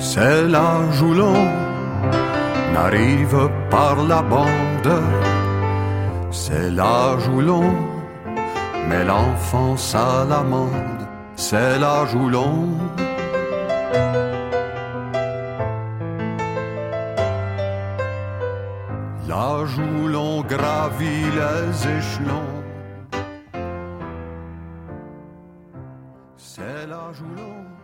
C'est l'âge où l'on arrive par la bande. C'est l'âge où l'on met l'enfance à l'amende. C'est l'âge où l'on l'âge où l'on gravit les échelons. C'est l'âge où l'on